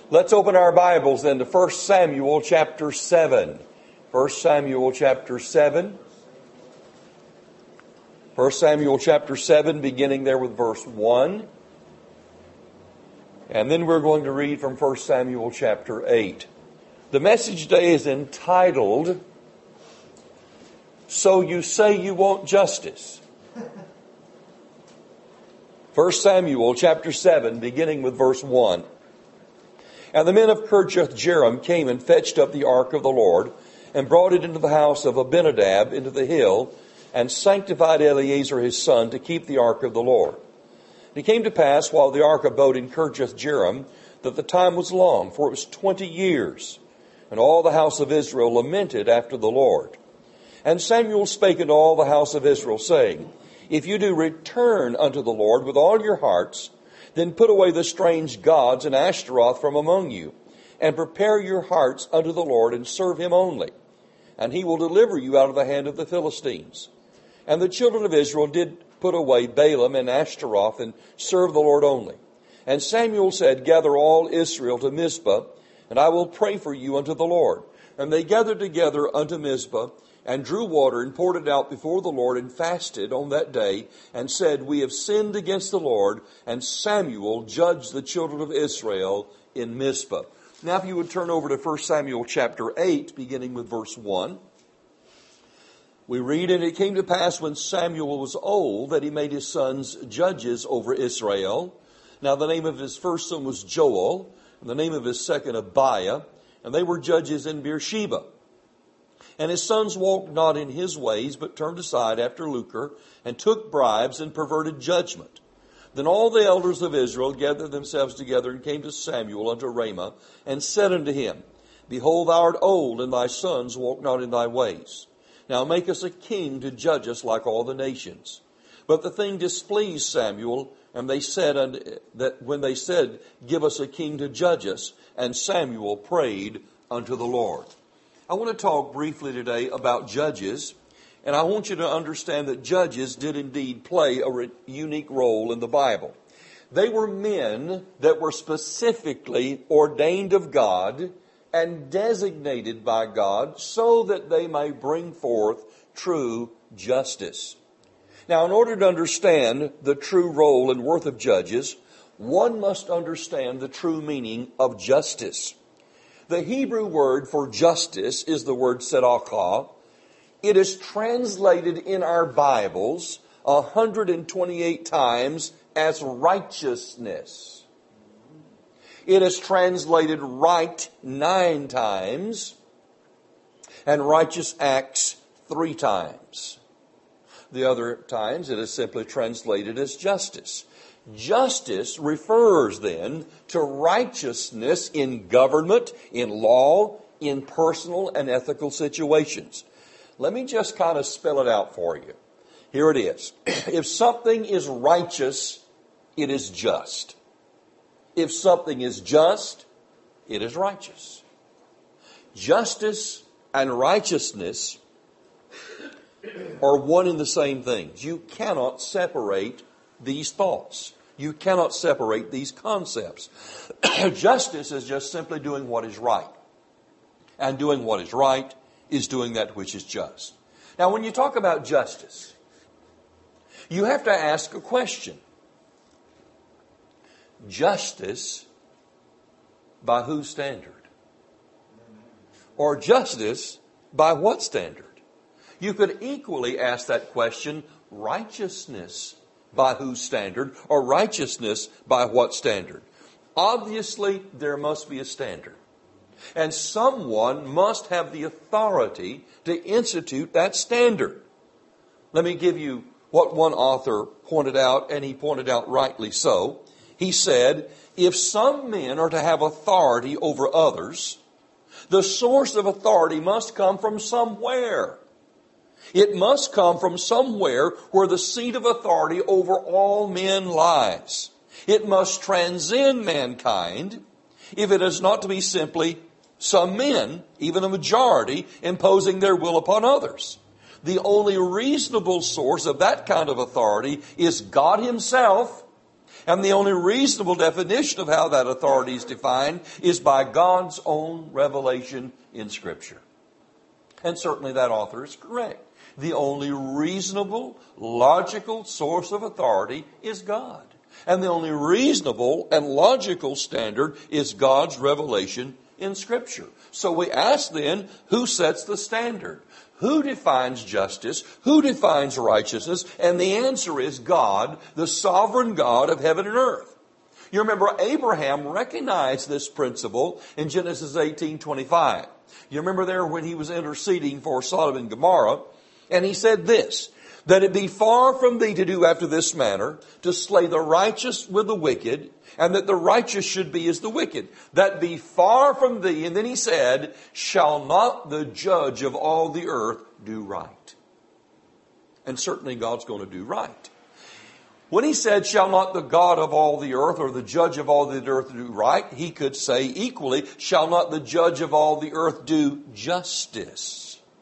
Let's open our Bibles then to 1 Samuel chapter 7. 1 Samuel chapter 7. 1 Samuel chapter 7, beginning there with verse 1. And then we're going to read from 1 Samuel chapter 8. The message today is entitled, So You Say You Want Justice. 1 Samuel chapter 7, beginning with verse 1. And the men of Kirjath-jearim came and fetched up the ark of the Lord, and brought it into the house of Abinadab into the hill, and sanctified Eleazar his son to keep the ark of the Lord. And it came to pass, while the ark abode in Kirjath-jearim, that the time was long, for it was 20 years. And all the house of Israel lamented after the Lord. And Samuel spake unto all the house of Israel, saying, If you do return unto the Lord with all your hearts, then put away the strange gods and Ashtaroth from among you, and prepare your hearts unto the Lord, and serve him only. And he will deliver you out of the hand of the Philistines. And the children of Israel did put away Balaam and Ashtaroth, and serve the Lord only. And Samuel said, Gather all Israel to Mizpah, and I will pray for you unto the Lord. And they gathered together unto Mizpah, and drew water, and poured it out before the Lord, and fasted on that day, and said, We have sinned against the Lord. And Samuel judged the children of Israel in Mizpah. Now if you would turn over to 1 Samuel chapter 8, beginning with verse 1. We read, And it came to pass when Samuel was old, that he made his sons judges over Israel. Now the name of his first son was Joel, and the name of his second Abiah, and they were judges in Beersheba. And his sons walked not in his ways, but turned aside after lucre, and took bribes, and perverted judgment. Then all the elders of Israel gathered themselves together, and came to Samuel unto Ramah, and said unto him, Behold, thou art old, and thy sons walk not in thy ways. Now make us a king to judge us like all the nations. But the thing displeased Samuel, and they said when they said, Give us a king to judge us, and Samuel prayed unto the Lord. I want to talk briefly today about judges, and I want you to understand that judges did indeed play a unique role in the Bible. They were men that were specifically ordained of God and designated by God so that they may bring forth true justice. Now, in order to understand the true role and worth of judges, one must understand the true meaning of justice. The Hebrew word for justice is the word tzedakah. It is translated in our Bibles 128 times as righteousness. It is translated right 9 times, and righteous acts 3 times. The other times it is simply translated as justice. Justice refers then to righteousness in government, in law, in personal and ethical situations. Let me just kind of spell it out for you. Here it is. If something is righteous, it is just. If something is just, it is righteous. Justice and righteousness are one and the same things. You cannot separate these thoughts. You cannot separate these concepts. Justice is just simply doing what is right. And doing what is right is doing that which is just. Now, when you talk about justice, you have to ask a question. Justice by whose standard? Or justice by what standard? You could equally ask that question, righteousness by whose standard, or righteousness by what standard? Obviously, there must be a standard. And someone must have the authority to institute that standard. Let me give you what one author pointed out, and he pointed out rightly so. He said, if some men are to have authority over others, the source of authority must come from somewhere. It must come from somewhere where the seat of authority over all men lies. It must transcend mankind if it is not to be simply some men, even a majority, imposing their will upon others. The only reasonable source of that kind of authority is God Himself, And the only reasonable definition of how that authority is defined is by God's own revelation in Scripture. And certainly that author is correct. The only reasonable, logical source of authority is God. And the only reasonable and logical standard is God's revelation in Scripture. So we ask then, who sets the standard? Who defines justice? Who defines righteousness? And the answer is God, the sovereign God of heaven and earth. You remember Abraham recognized this principle in Genesis 18:25. You remember there when he was interceding for Sodom and Gomorrah, and he said this, that it be far from thee to do after this manner, to slay the righteous with the wicked, and that the righteous should be as the wicked. That be far from thee. And then he said, shall not the judge of all the earth do right? And certainly God's going to do right. When he said, shall not the God of all the earth, or the judge of all the earth do right, he could say equally, shall not the judge of all the earth do justice?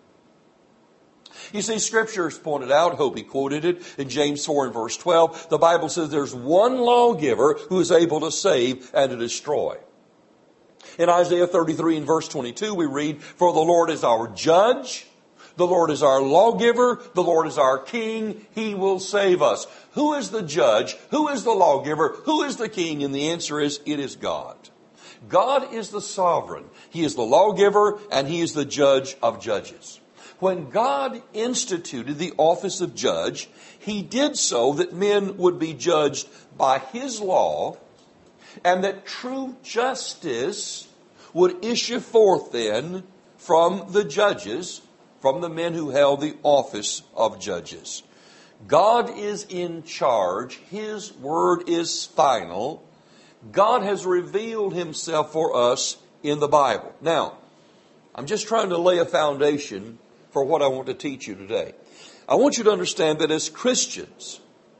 You see, Scripture has pointed out, Hope he quoted it, in James 4 and verse 12, the Bible says there's one lawgiver who is able to save and to destroy. In Isaiah 33 and verse 22 we read, for the Lord is our judge, the Lord is our lawgiver, the Lord is our king, he will save us. Who is the judge? Who is the lawgiver? Who is the king? And the answer is, it is God. God is the sovereign. He is the lawgiver and he is the judge of judges. When God instituted the office of judge, he did so that men would be judged by his law, and that true justice would issue forth then from the judges, from the men who held the office of judges. God is in charge. His word is final. God has revealed himself for us in the Bible. Now, I'm just trying to lay a foundation for what I want to teach you today. I want you to understand that as Christians,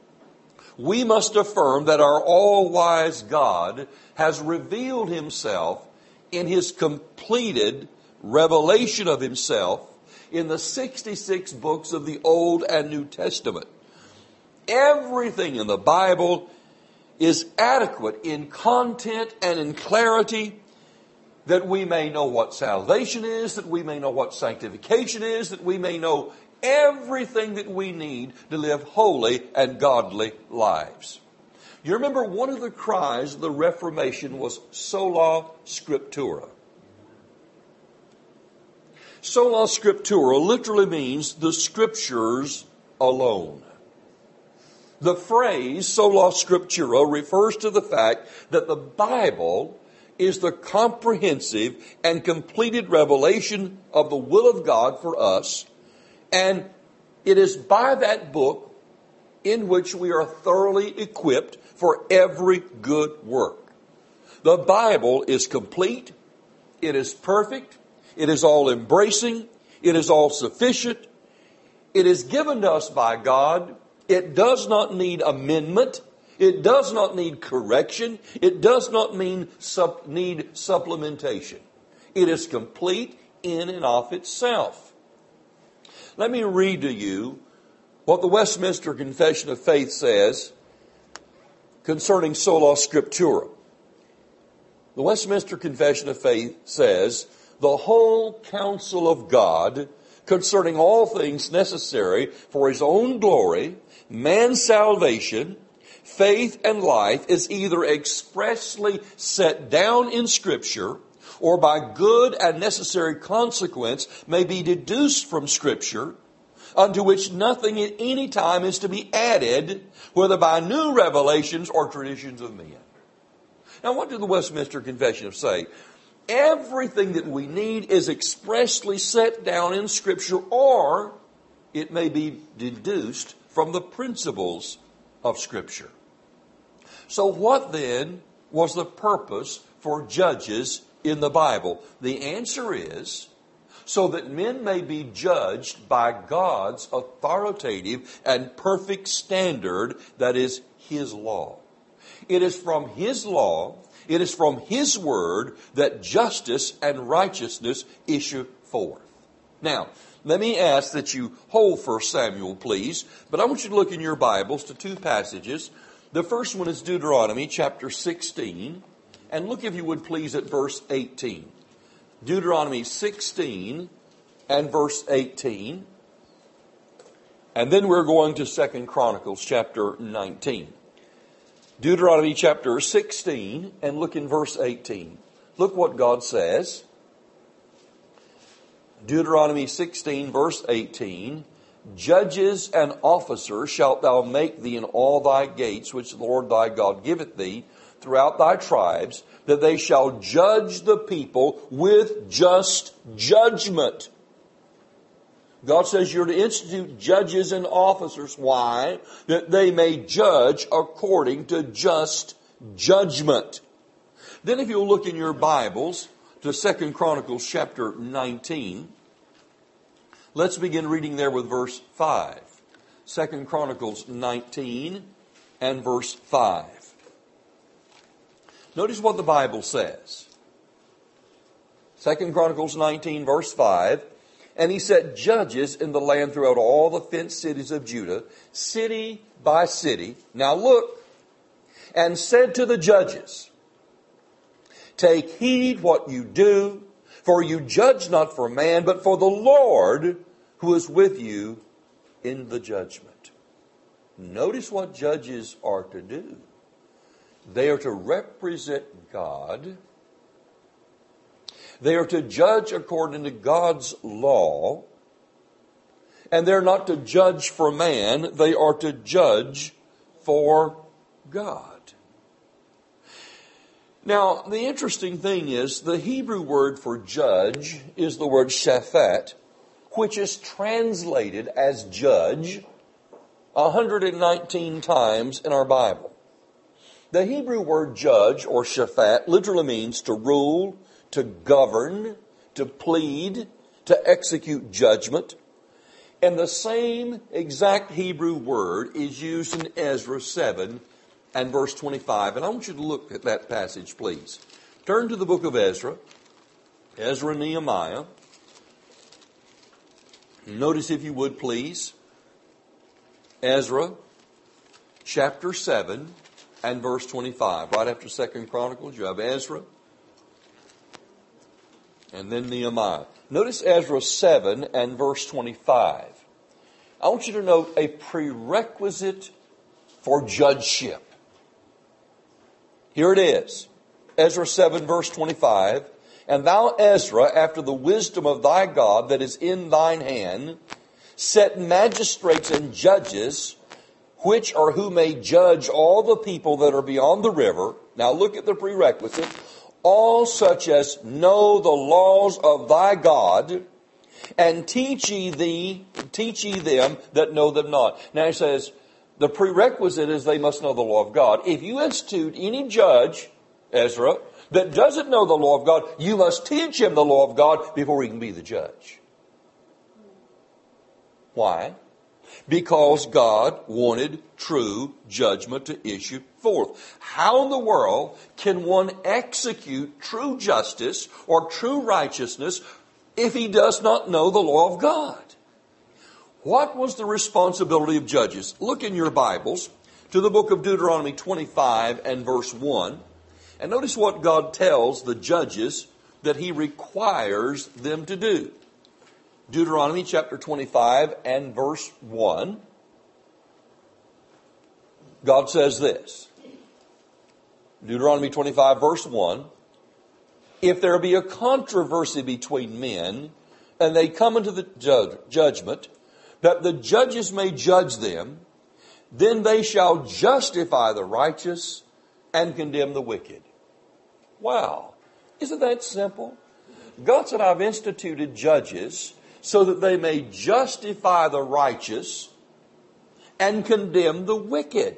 we must affirm that our all-wise God has revealed himself in his completed revelation of himself in the 66 books of the Old and New Testament. Everything in the Bible is adequate in content and in clarity, that we may know what salvation is, that we may know what sanctification is, that we may know everything that we need to live holy and godly lives. You remember one of the cries of the Reformation was sola scriptura. Sola scriptura literally means the Scriptures alone. The phrase sola scriptura refers to the fact that the Bible is the comprehensive and completed revelation of the will of God for us. And it is by that book in which we are thoroughly equipped for every good work. The Bible is complete. It is perfect. It is all embracing. It is all sufficient. It is given to us by God. It does not need amendment. It does not need correction. It does not need supplementation. It is complete in and of itself. Let me read to you what the Westminster Confession of Faith says concerning sola scriptura. The Westminster Confession of Faith says, the whole counsel of God concerning all things necessary for his own glory, man's salvation, faith and life is either expressly set down in Scripture or by good and necessary consequence may be deduced from Scripture, unto which nothing at any time is to be added, whether by new revelations or traditions of men. Now, what did the Westminster Confession say? Everything that we need is expressly set down in Scripture, or it may be deduced from the principles of Scripture. So what then was the purpose for judges in the Bible? The answer is so that men may be judged by God's authoritative and perfect standard, that is His law. It is from His law, it is from His word that justice and righteousness issue forth. Now, let me ask that you hold 1 Samuel, please. But I want you to look in your Bibles to two passages The first one is Deuteronomy chapter 16. And look, if you would please, at verse 18. Deuteronomy 16 and verse 18. And then we're going to 2 Chronicles chapter 19. Deuteronomy chapter 16 and look in verse 18. Look what God says. Deuteronomy 16 verse 18. Judges and officers shalt thou make thee in all thy gates, which the Lord thy God giveth thee, throughout thy tribes, that they shall judge the people with just judgment. God says you're to institute judges and officers. Why? That they may judge according to just judgment. Then if you'll look in your Bibles to 2 Chronicles chapter 19, let's begin reading there with verse 5. 2 Chronicles 19 and verse 5. Notice what the Bible says. 2 Chronicles 19 verse 5. And he set judges in the land throughout all the fenced cities of Judah, city by city. Now look, and said to the judges, take heed what you do, for you judge not for man, but for the Lord who is with you in the judgment. Notice what judges are to do. They are to represent God. They are to judge according to God's law. And they're not to judge for man. They are to judge for God. Now, the interesting thing is the Hebrew word for judge is the word shaphat, which is translated as judge 119 times in our Bible. The Hebrew word judge or shaphat literally means to rule, to govern, to plead, to execute judgment. And the same exact Hebrew word is used in Ezra 7 and verse 25. And I want you to look at that passage, please. Turn to the book of Ezra, Ezra and Nehemiah. Notice, if you would, please, Ezra chapter 7 and verse 25. Right after 2 Chronicles, you have Ezra and then Nehemiah. Notice Ezra 7 and verse 25. I want you to note a prerequisite for judgeship. Here it is. Ezra 7 verse 25. And thou, Ezra, after the wisdom of thy God that is in thine hand, set magistrates and judges, which or who may judge all the people that are beyond the river. Now look at the prerequisite. All such as know the laws of thy God, and teach ye them that know them not. Now he says, the prerequisite is they must know the law of God. If you institute any judge, Ezra, that doesn't know the law of God, you must teach him the law of God before he can be the judge. Why? Because God wanted true judgment to issue forth. How in the world can one execute true justice or true righteousness if he does not know the law of God? What was the responsibility of judges? Look in your Bibles to the book of Deuteronomy 25 and verse 1. And notice what God tells the judges that he requires them to do. Deuteronomy chapter 25 and verse 1. God says this. Deuteronomy 25 verse 1. If there be a controversy between men, and they come into the judgment, that the judges may judge them, then they shall justify the righteous and condemn the wicked. Wow. Isn't that simple? God said, I've instituted judges so that they may justify the righteous and condemn the wicked.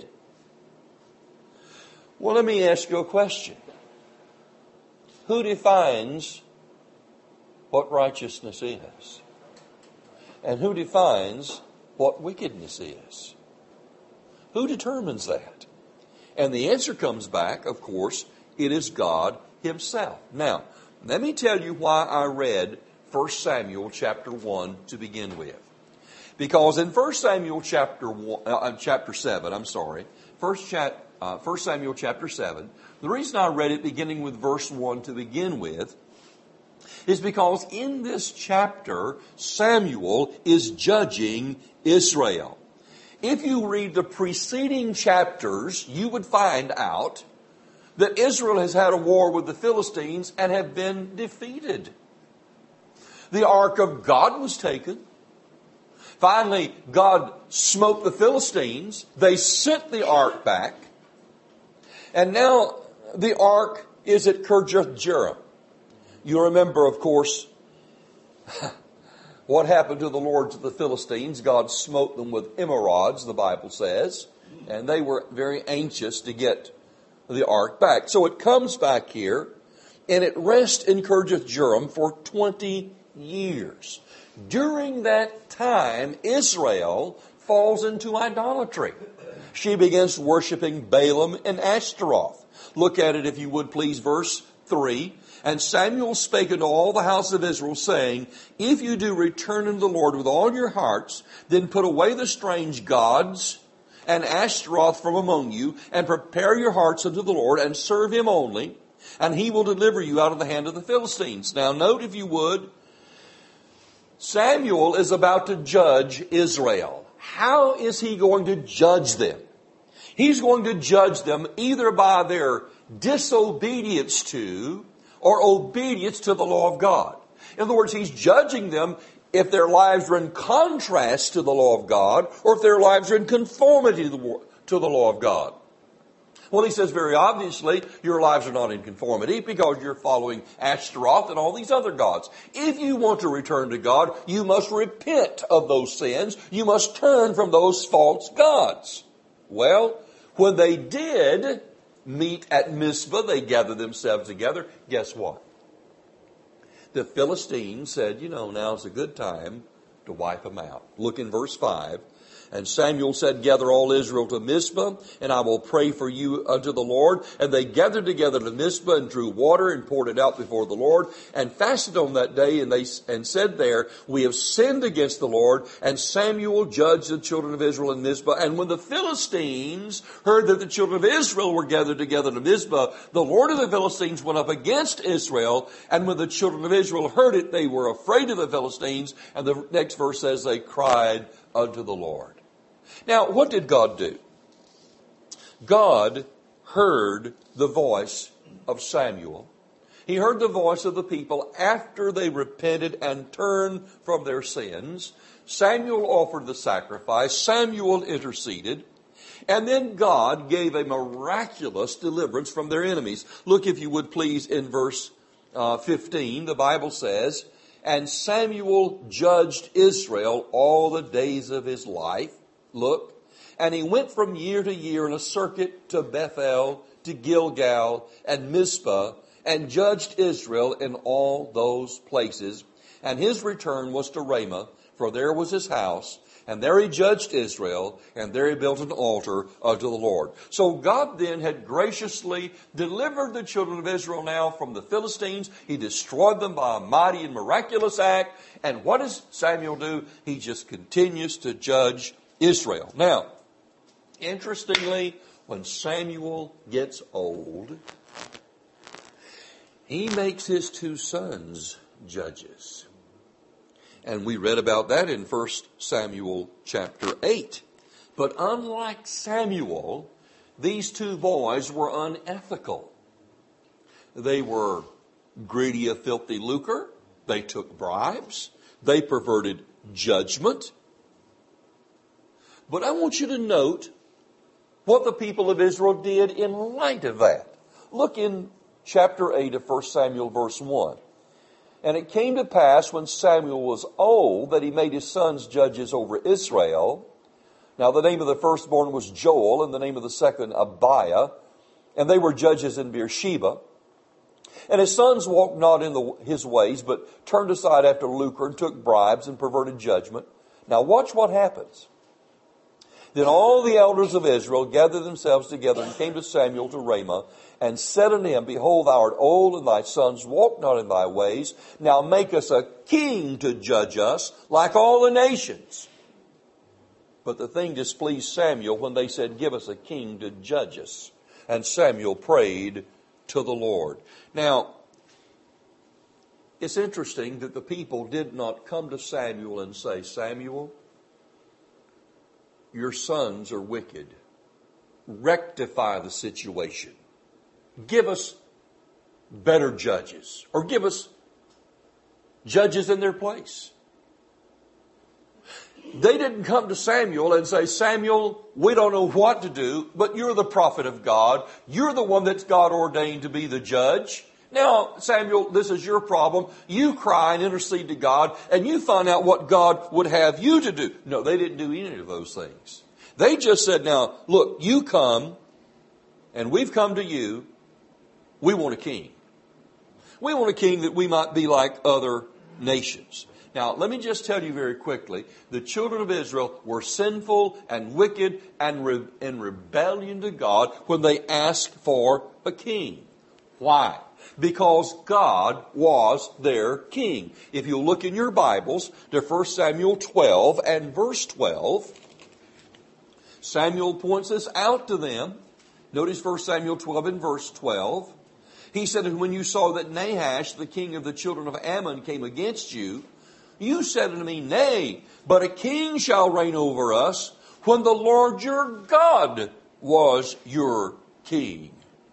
Well, let me ask you a question. Who defines what righteousness is? And who defines what wickedness is? Who determines that? And the answer comes back, of course, it is God himself. Now, let me tell you why I read 1 Samuel chapter 1 to begin with. Because in 1 Samuel chapter 7, 1 Samuel chapter 7. The reason I read it beginning with verse 1 to begin with is because in this chapter, Samuel is judging Israel. If you read the preceding chapters, you would find out that Israel has had a war with the Philistines and have been defeated. The ark of God was taken. Finally, God smote the Philistines. They sent the ark back. And now the ark is at Kirjath-jearim. You remember, of course, what happened to the lords of the Philistines. God smote them with emerods, the Bible says. And they were very anxious to get the ark back. So it comes back here, and it rests in Kirjath-jearim for 20 years. During that time, Israel falls into idolatry. She begins worshiping Balaam and Ashtaroth. Look at it, if you would please, verse 3. And Samuel spake unto all the house of Israel, saying, If you do return unto the Lord with all your hearts, then put away the strange gods and Ashtaroth from among you, and prepare your hearts unto the Lord, and serve him only, and he will deliver you out of the hand of the Philistines. Now note, if you would, Samuel is about to judge Israel. How is he going to judge them? He's going to judge them either by their disobedience to or obedience to the law of God. In other words, he's judging them if their lives are in contrast to the law of God or if their lives are in conformity to the law of God. Well, he says very obviously, your lives are not in conformity because you're following Ashtaroth and all these other gods. If you want to return to God, you must repent of those sins. You must turn from those false gods. Well, when they did meet at Mizpah, they gathered themselves together. Guess what? The Philistines said, now's a good time to wipe them out. Look in verse 5. And Samuel said, Gather all Israel to Mizpah, and I will pray for you unto the Lord. And they gathered together to Mizpah and drew water and poured it out before the Lord and fasted on that day. And said there, We have sinned against the Lord. And Samuel judged the children of Israel in Mizpah. And when the Philistines heard that the children of Israel were gathered together to Mizpah, the Lord of the Philistines went up against Israel. And when the children of Israel heard it, they were afraid of the Philistines. And the next verse says they cried unto the Lord. Now, what did God do? God heard the voice of Samuel. He heard the voice of the people after they repented and turned from their sins. Samuel offered the sacrifice. Samuel interceded. And then God gave a miraculous deliverance from their enemies. Look, if you would please, in verse 15, the Bible says, And Samuel judged Israel all the days of his life. Look, and he went from year to year in a circuit to Bethel, to Gilgal, and Mizpah, and judged Israel in all those places. And his return was to Ramah, for there was his house, and there he judged Israel, and there he built an altar unto the Lord. So God then had graciously delivered the children of Israel now from the Philistines. He destroyed them by a mighty and miraculous act. And what does Samuel do? He just continues to judge Israel. Now, interestingly, when Samuel gets old, he makes his two sons judges. And we read about that in 1 Samuel chapter 8. But unlike Samuel, these two boys were unethical. They were greedy of filthy lucre. They took bribes. They perverted judgment. But I want you to note what the people of Israel did in light of that. Look in chapter 8 of 1 Samuel verse 1. And it came to pass when Samuel was old that he made his sons judges over Israel. Now the name of the firstborn was Joel, and the name of the second Abiah. And they were judges in Beersheba. And his sons walked not in his ways, but turned aside after lucre and took bribes and perverted judgment. Now watch what happens. Then all the elders of Israel gathered themselves together and came to Samuel to Ramah and said unto him, Behold, thou art old, and thy sons walk not in thy ways. Now make us a king to judge us like all the nations. But the thing displeased Samuel when they said, give us a king to judge us. And Samuel prayed to the Lord. Now, it's interesting that the people did not come to Samuel and say, Samuel, your sons are wicked. Rectify the situation. Give us better judges. Or give us judges in their place. They didn't come to Samuel and say, Samuel, we don't know what to do, but you're the prophet of God. You're the one that's God ordained to be the judge. Now, Samuel, this is your problem. You cry and intercede to God, and you find out what God would have you to do. No, they didn't do any of those things. They just said, now, look, you come, and we've come to you. We want a king. We want a king that we might be like other nations. Now, let me just tell you very quickly, the children of Israel were sinful and wicked and in rebellion to God when they asked for a king. Why? Because God was their king. If you look in your Bibles to 1 Samuel 12 and verse 12, Samuel points this out to them. Notice 1 Samuel 12 and verse 12. He said, when you saw that Nahash, the king of the children of Ammon, came against you, you said unto me, nay, but a king shall reign over us when the Lord your God was your king.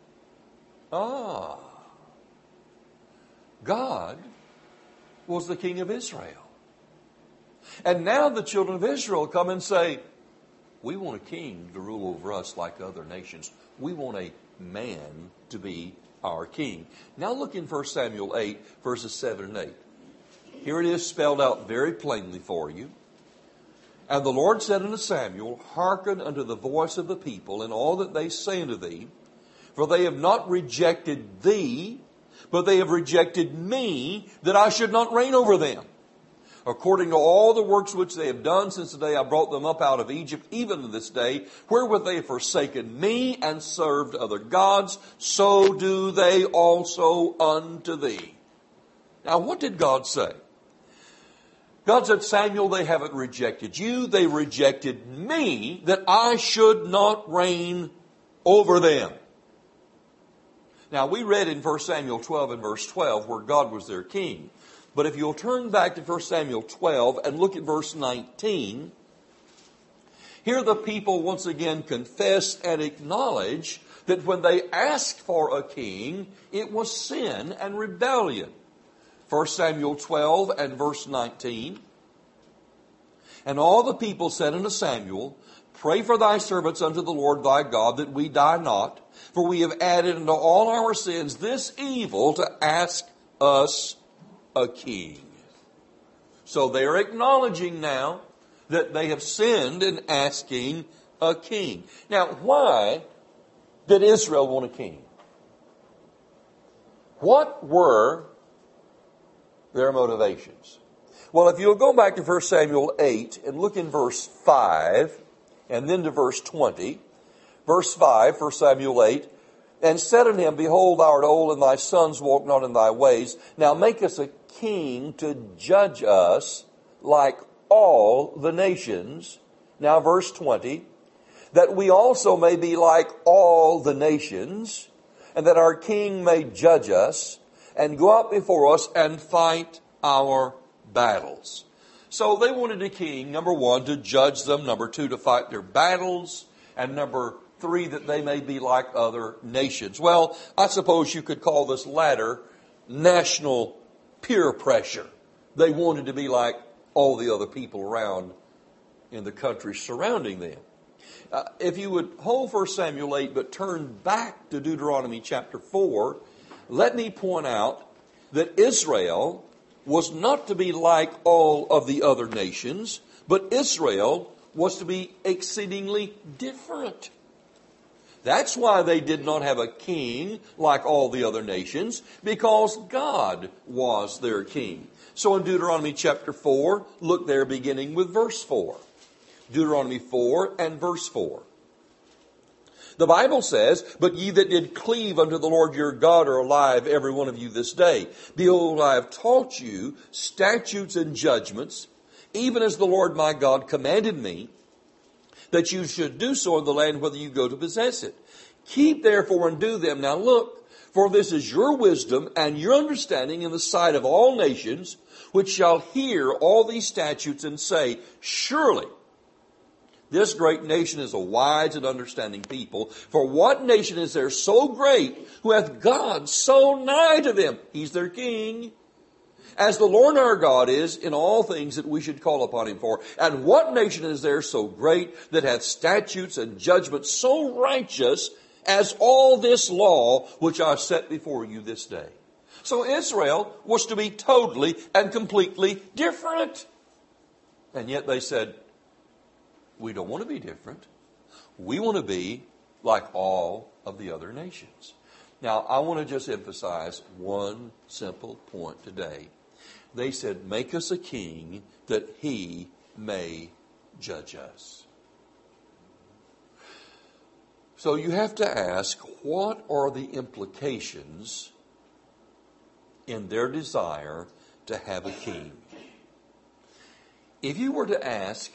God was the king of Israel. And now the children of Israel come and say, we want a king to rule over us like other nations. We want a man to be our king. Now look in 1 Samuel 8, verses 7 and 8. Here it is spelled out very plainly for you. And the Lord said unto Samuel, hearken unto the voice of the people in all that they say unto thee, for they have not rejected thee, but they have rejected me, that I should not reign over them. According to all the works which they have done since the day I brought them up out of Egypt, even to this day, wherewith they have forsaken me and served other gods, so do they also unto thee. Now, what did God say? God said, Samuel, they haven't rejected you. They rejected me, that I should not reign over them. Now, we read in 1 Samuel 12 and verse 12 where God was their king. But if you'll turn back to 1 Samuel 12 and look at verse 19, here the people once again confess and acknowledge that when they asked for a king, it was sin and rebellion. 1 Samuel 12 and verse 19. And all the people said unto Samuel, pray for thy servants unto the Lord thy God, that we die not. For we have added unto all our sins this evil to ask us a king. So they are acknowledging now that they have sinned in asking a king. Now, why did Israel want a king? What were their motivations? Well, if you'll go back to 1 Samuel 8 and look in verse 5 and then to verse 20. Verse 5, 1 Samuel 8, and said unto him, behold, thou art old, and thy sons walk not in thy ways. Now make us a king to judge us like all the nations. Now verse 20, that we also may be like all the nations, and that our king may judge us, and go out before us and fight our battles. So they wanted a king, number one, to judge them, number two, to fight their battles, and number three, that they may be like other nations. Well, I suppose you could call this latter national peer pressure. They wanted to be like all the other people around in the country surrounding them. If you would hold 1 Samuel 8, but turn back to Deuteronomy chapter 4, let me point out that Israel was not to be like all of the other nations, but Israel was to be exceedingly different. That's why they did not have a king like all the other nations, because God was their king. So in Deuteronomy chapter 4, look there beginning with verse 4. Deuteronomy 4 and verse 4. The Bible says, but ye that did cleave unto the Lord your God are alive, every one of you this day. Behold, I have taught you statutes and judgments, even as the Lord my God commanded me. that you should do so in the land whether you go to possess it. Keep therefore and do them. Now look, for this is your wisdom and your understanding in the sight of all nations, which shall hear all these statutes and say, surely this great nation is a wise and understanding people. For what nation is there so great who hath God so nigh to them? He's their king. As the Lord our God is in all things that we should call upon him for. And what nation is there so great that hath statutes and judgments so righteous as all this law which I set before you this day? So Israel was to be totally and completely different. And yet they said, we don't want to be different. We want to be like all of the other nations. Now, I want to just emphasize one simple point today. They said, make us a king that he may judge us. So you have to ask, what are the implications in their desire to have a king? If you were to ask,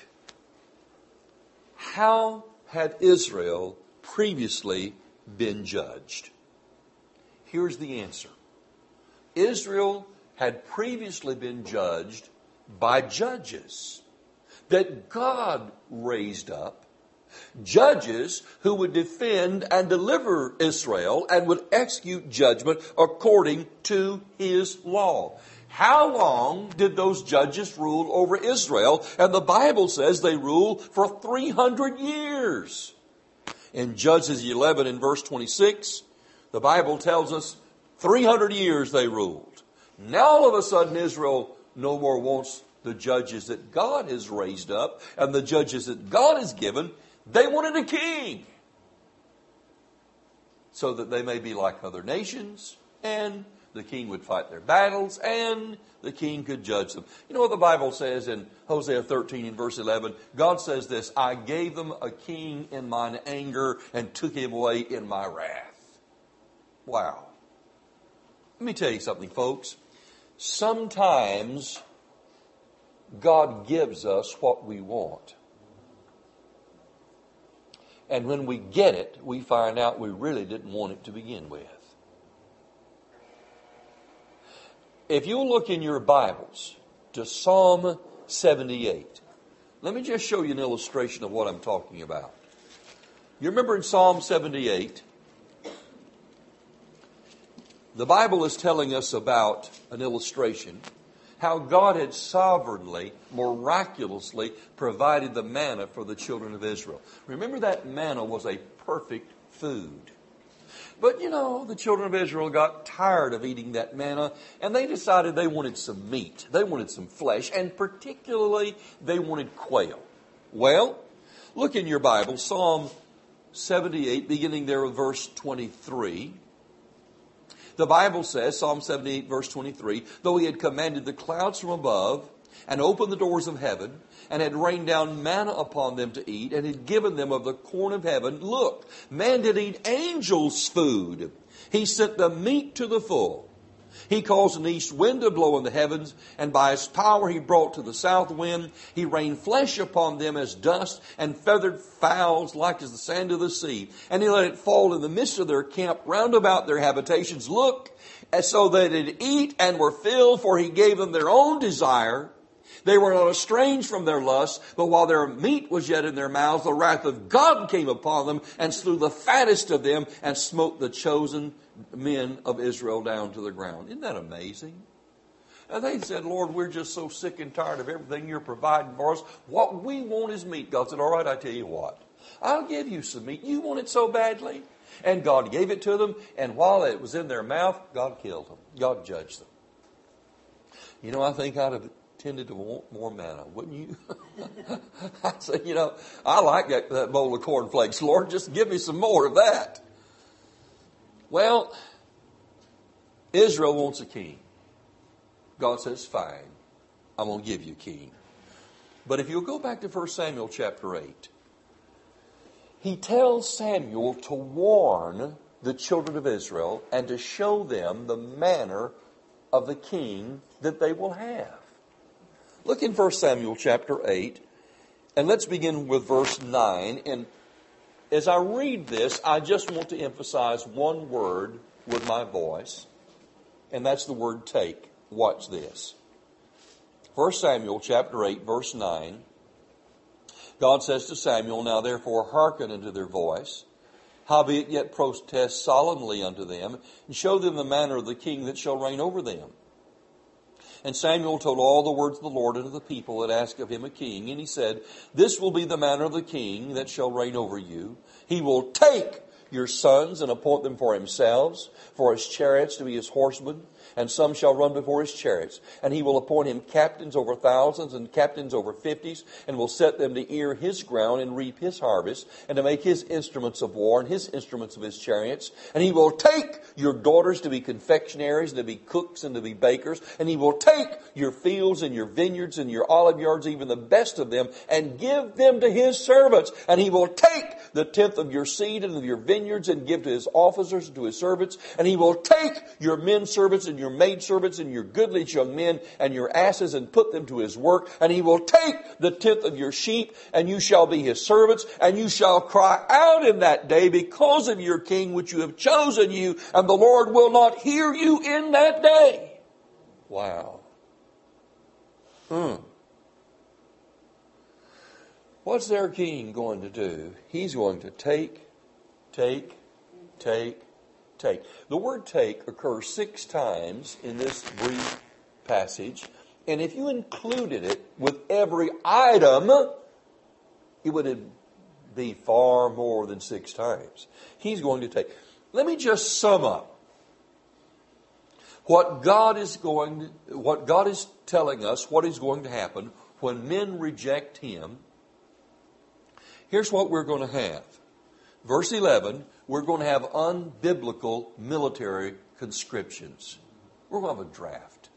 how had Israel previously been judged? Here's the answer. Israel had previously been judged by judges that God raised up, judges who would defend and deliver Israel and would execute judgment according to his law. How long did those judges rule over Israel? And the Bible says they ruled for 300 years. In Judges 11 and verse 26, the Bible tells us 300 years they ruled. Now all of a sudden Israel no more wants the judges that God has raised up and the judges that God has given. They wanted a king so that they may be like other nations, and the king would fight their battles, and the king could judge them. You know what the Bible says in Hosea 13 and verse 11? God says this, I gave them a king in mine anger and took him away in my wrath. Wow. Let me tell you something, folks. Sometimes God gives us what we want. And when we get it, we find out we really didn't want it to begin with. If you look in your Bibles to Psalm 78, let me just show you an illustration of what I'm talking about. You remember in Psalm 78, the Bible is telling us about an illustration, how God had sovereignly, miraculously provided the manna for the children of Israel. Remember, that manna was a perfect food. But, you know, the children of Israel got tired of eating that manna, and they decided they wanted some meat. They wanted some flesh, and particularly they wanted quail. Well, look in your Bible, Psalm 78, beginning there with verse 23. The Bible says, Psalm 78, verse 23, though he had commanded the clouds from above and opened the doors of heaven and had rained down manna upon them to eat and had given them of the corn of heaven, look, man did eat angels' food. He sent the meat to the full. He caused an east wind to blow in the heavens, and by his power he brought to the south wind. He rained flesh upon them as dust, and feathered fowls like as the sand of the sea. And he let it fall in the midst of their camp round about their habitations. Look, and so they did eat and were filled, for he gave them their own desire. They were not estranged from their lust, but while their meat was yet in their mouths, the wrath of God came upon them, and slew the fattest of them, and smote the chosen men of Israel down to the ground. Isn't that amazing? And they said, Lord, we're just so sick and tired of everything you're providing for us. What we want is meat. God said, all right, I tell you what. I'll give you some meat. You want it so badly? And God gave it to them, and while it was in their mouth, God killed them. God judged them. You know, I think I'd have tended to want more manna, wouldn't you? I said, you know, I like that bowl of cornflakes. Lord, just give me some more of that. Well, Israel wants a king. God says, fine, I'm going to give you a king. But if you'll go back to 1 Samuel chapter 8, he tells Samuel to warn the children of Israel and to show them the manner of the king that they will have. Look in 1 Samuel chapter 8 And let's begin with verse 9. And as I read this, I just want to emphasize one word with my voice, and that's the word take. Watch this. 1 Samuel chapter 8, verse 9. God says to Samuel, Now therefore hearken unto their voice, howbeit yet protest solemnly unto them, and show them the manner of the king that shall reign over them. And Samuel told all the words of the Lord unto the people that asked of him a king. And he said, This will be the manner of the king that shall reign over you. He will take your sons and appoint them for himself, for his chariots to be his horsemen, and some shall run before his chariots. And he will appoint him captains over thousands and captains over 50s, and will set them to ear his ground and reap his harvest, and to make his instruments of war and his instruments of his chariots. And he will take your daughters to be confectionaries, and to be cooks, and to be bakers. And he will take your fields and your vineyards and your olive yards, even the best of them, and give them to his servants. And he will take the tenth of your seed and of your vineyards, and give to his officers and to his servants. And he will take your men servants and your maidservants and your goodly young men and your asses, and put them to his work. And he will take the tenth of your sheep, and you shall be his servants. And you shall cry out in that day because of your king which you have chosen you, and the Lord will not hear you in that day. Wow. What's their king going to do? He's going to take. The word take occurs 6 times in this brief passage. And if you included it with every item, it would be far more than 6 times. He's going to take. Let me just sum up what God is telling us, what is going to happen when men reject him. Here's what we're going to have. Verse 11, we're going to have unbiblical military conscriptions. We're going to have a draft.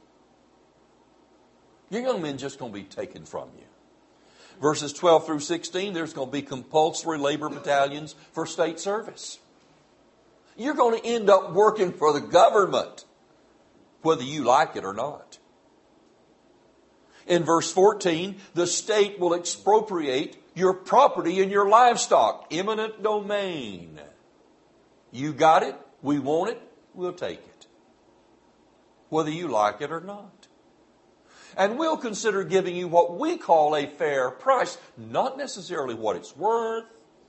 Your young men just going to be taken from you. Verses 12 through 16, there's going to be compulsory labor battalions for state service. You're going to end up working for the government, whether you like it or not. In verse 14, the state will expropriate your property and your livestock. Eminent domain. You got it, we want it, we'll take it. Whether you like it or not. And we'll consider giving you what we call a fair price. Not necessarily what it's worth,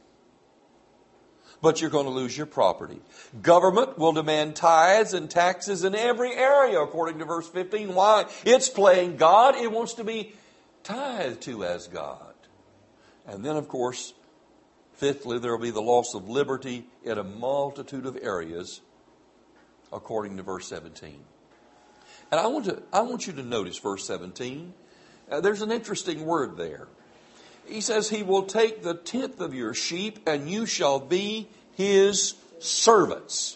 but you're going to lose your property. Government will demand tithes and taxes in every area, according to verse 15. Why? It's playing God. It wants to be tithed to as God. And then, of course, fifthly, there will be the loss of liberty in a multitude of areas, according to verse 17. And I want you to notice verse 17. There's an interesting word there. He says, He will take the tenth of your sheep, and you shall be His servants.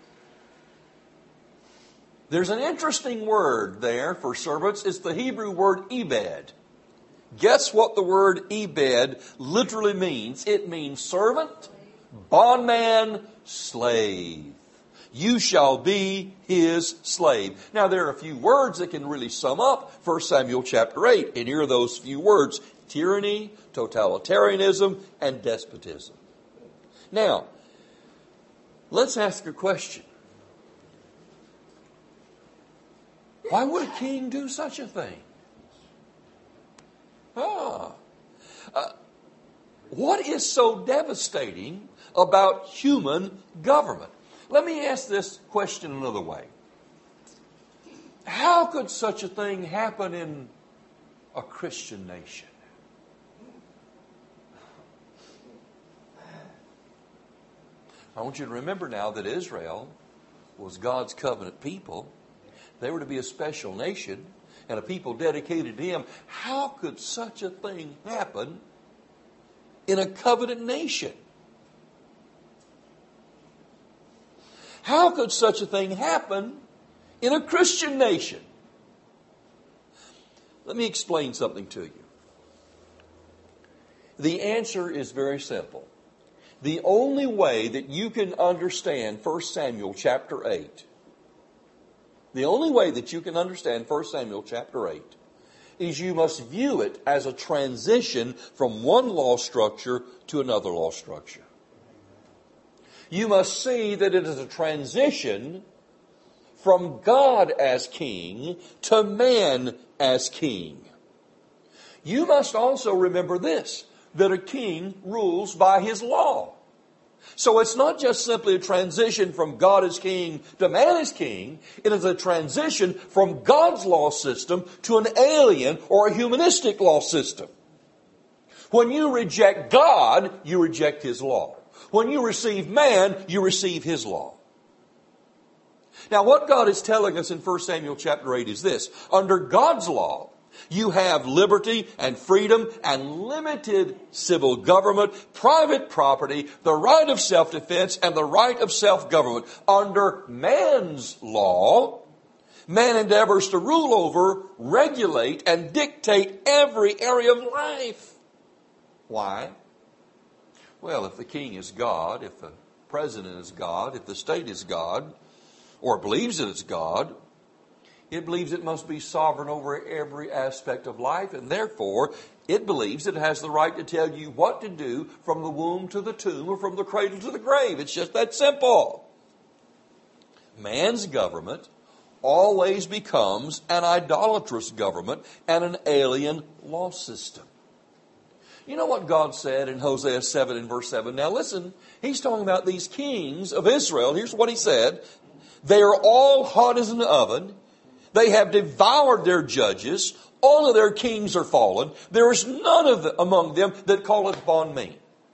There's an interesting word there for servants. It's the Hebrew word ebed. Guess what the word ebed literally means? It means servant, bondman, slave. You shall be his slave. Now there are a few words that can really sum up 1 Samuel chapter 8. And here are those few words: tyranny, totalitarianism, and despotism. Now, let's ask a question. Why would a king do such a thing? What is so devastating about human government? Let me ask this question another way. How could such a thing happen in a Christian nation? I want you to remember now that Israel was God's covenant people. They were to be a special nation and a people dedicated to Him. How could such a thing happen in a covenant nation? How could such a thing happen in a Christian nation? Let me explain something to you. The answer is very simple. The only way that you can understand 1 Samuel chapter 8, the only way that you can understand 1 Samuel chapter 8 is you must view it as a transition from one law structure to another law structure. You must see that it is a transition from God as king to man as king. You must also remember this, that a king rules by his law. So it's not just simply a transition from God as king to man as king. It is a transition from God's law system to an alien or a humanistic law system. When you reject God, you reject his law. When you receive man, you receive his law. Now what God is telling us in 1 Samuel chapter 8 is this. Under God's law, you have liberty and freedom and limited civil government, private property, the right of self-defense, and the right of self-government. Under man's law, man endeavors to rule over, regulate, and dictate every area of life. Why? Well, if the king is God, if the president is God, if the state is God, or believes that it's God, it believes it must be sovereign over every aspect of life, and therefore it believes it has the right to tell you what to do from the womb to the tomb or from the cradle to the grave. It's just that simple. Man's government always becomes an idolatrous government and an alien law system. You know what God said in Hosea 7 and verse 7? Now listen, he's talking about these kings of Israel. Here's what he said. They are all hot as an oven. They have devoured their judges. All of their kings are fallen. There is none of them among them that calleth upon me.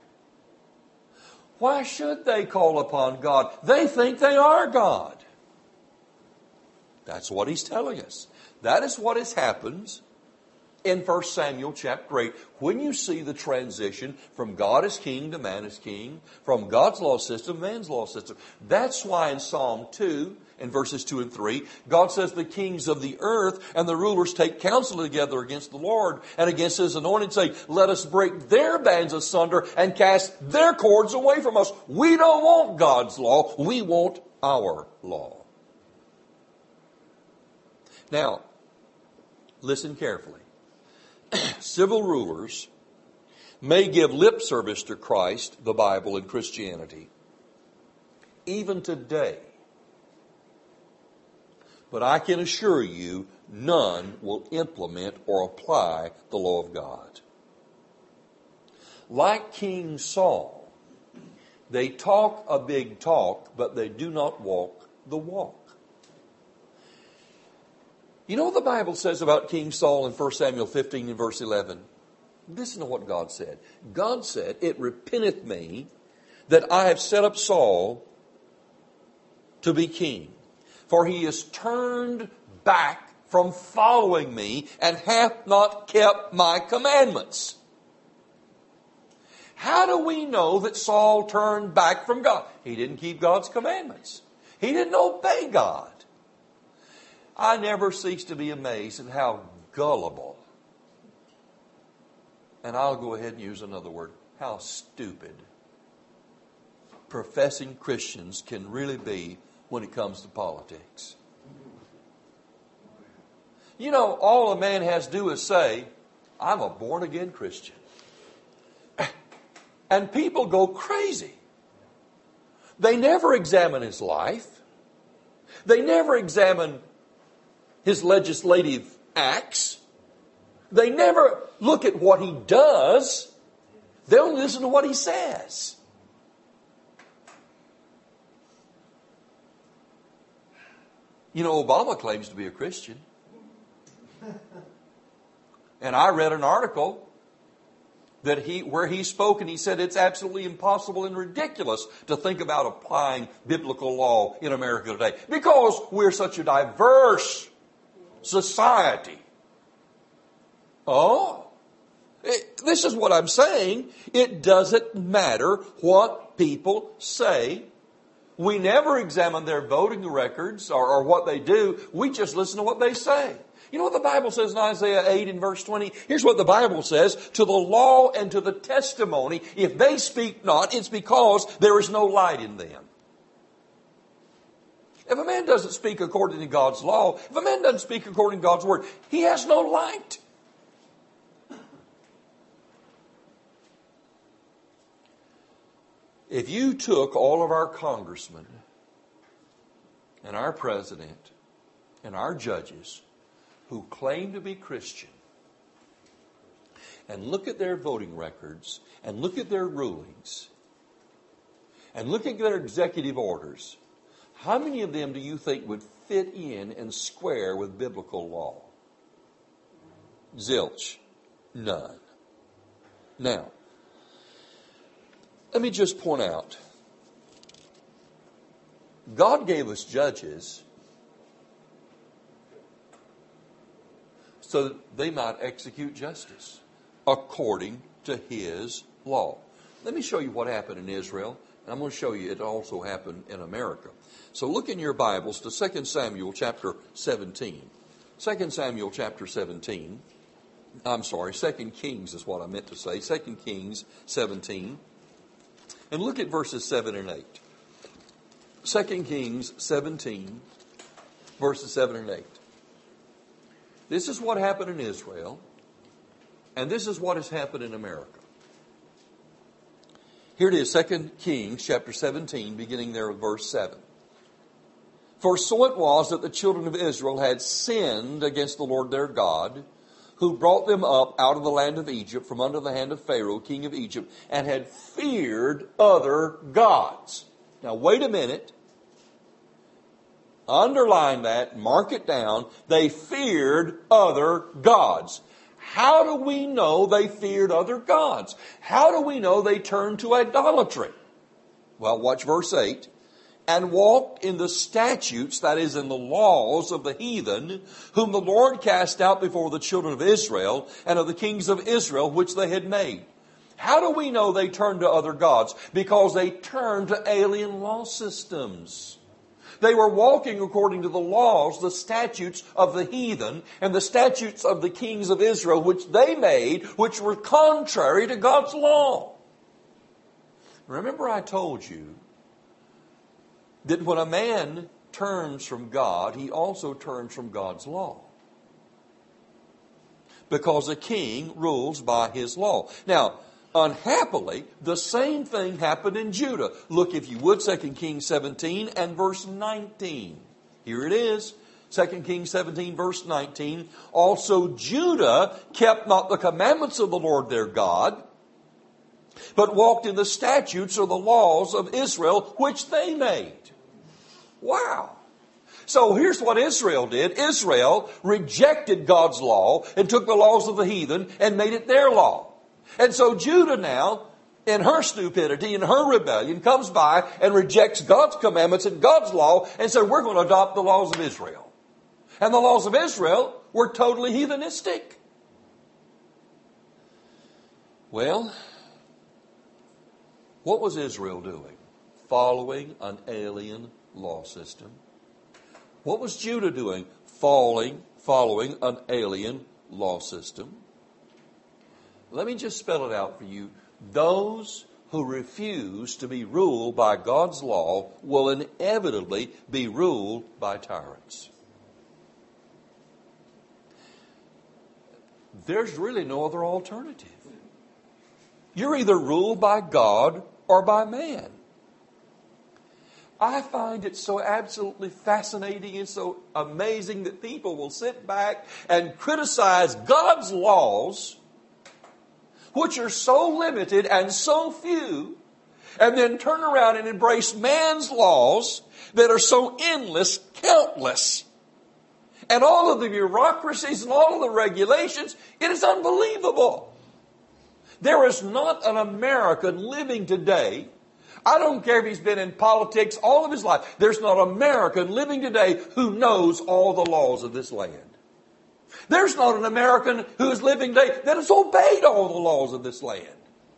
Why should they call upon God? They think they are God. That's what he's telling us. That is what has happened in 1 Samuel chapter 8. When you see the transition from God as king to man as king, from God's law system to man's law system. That's why in Psalm 2, in verses 2 and 3, God says the kings of the earth and the rulers take counsel together against the Lord and against his anointed, saying, let us break their bands asunder and cast their cords away from us. We don't want God's law. We want our law. Now, listen carefully. Civil rulers may give lip service to Christ, the Bible, and Christianity, even today. But I can assure you, none will implement or apply the law of God. Like King Saul, they talk a big talk, but they do not walk the walk. You know what the Bible says about King Saul in 1 Samuel 15 and verse 11? Listen to what God said. God said, it repenteth me that I have set up Saul to be king. For he is turned back from following me and hath not kept my commandments. How do we know that Saul turned back from God? He didn't keep God's commandments. He didn't obey God. I never cease to be amazed at how gullible, and I'll go ahead and use another word, how stupid professing Christians can really be when it comes to politics. You know, all a man has to do is say, I'm a born-again Christian. And people go crazy. They never examine his life. They never examine his legislative acts. They never look at what he does. They only listen to what he says. You know, Obama claims to be a Christian. And I read an article that where he spoke and he said it's absolutely impossible and ridiculous to think about applying biblical law in America today because we're such a diverse society. Oh, this is what I'm saying. It doesn't matter what people say. We never examine their voting records or what they do. We just listen to what they say. You know what the Bible says in Isaiah 8 and verse 20? Here's what the Bible says. To the law and to the testimony, if they speak not, it's because there is no light in them. If a man doesn't speak according to God's law, if a man doesn't speak according to God's word, he has no light. If you took all of our congressmen and our president and our judges who claim to be Christian and look at their voting records and look at their rulings and look at their executive orders, how many of them do you think would fit in and square with biblical law? Zilch. None. Now, let me just point out, God gave us judges so that they might execute justice according to His law. Let me show you what happened in Israel, and I'm going to show you it also happened in America. So look in your Bibles to 2 Samuel chapter 17. 2 Samuel chapter 17. I'm sorry, 2 Kings is what I meant to say. 2 Kings 17. And look at verses 7 and 8. 2 Kings 17, verses 7 and 8. This is what happened in Israel, and this is what has happened in America. Here it is, 2 Kings chapter 17, beginning there with verse 7. For so it was that the children of Israel had sinned against the Lord their God, who brought them up out of the land of Egypt from under the hand of Pharaoh, king of Egypt, and had feared other gods. Now wait a minute. Underline that, mark it down. They feared other gods. How do we know they feared other gods? How do we know they turned to idolatry? Well, watch verse 8. And walked in the statutes, that is, in the laws of the heathen, whom the Lord cast out before the children of Israel, and of the kings of Israel, which they had made. How do we know they turned to other gods? Because they turned to alien law systems. They were walking according to the laws, the statutes of the heathen, and the statutes of the kings of Israel, which they made, which were contrary to God's law. Remember I told you that when a man turns from God, he also turns from God's law. Because a king rules by his law. Now, unhappily, the same thing happened in Judah. Look, if you would, 2 Kings 17 and verse 19. Here it is. 2 Kings 17 verse 19. Also Judah kept not the commandments of the Lord their God, but walked in the statutes or the laws of Israel, which they made. Wow. So here's what Israel did. Israel rejected God's law and took the laws of the heathen and made it their law. And so Judah now, in her stupidity, in her rebellion, comes by and rejects God's commandments and God's law and said, we're going to adopt the laws of Israel. And the laws of Israel were totally heathenistic. Well, what was Israel doing? Following an alien law system. What was Judah doing? Following an alien law system. Let me just spell it out for you. Those who refuse to be ruled by God's law will inevitably be ruled by tyrants. There's really no other alternative. You're either ruled by God or by man. I find it so absolutely fascinating and so amazing that people will sit back and criticize God's laws, which are so limited and so few, and then turn around and embrace man's laws that are so endless, countless. And all of the bureaucracies and all of the regulations, it is unbelievable. There is not an American living today, I don't care if he's been in politics all of his life, there's not an American living today who knows all the laws of this land. There's not an American who is living today that has obeyed all the laws of this land.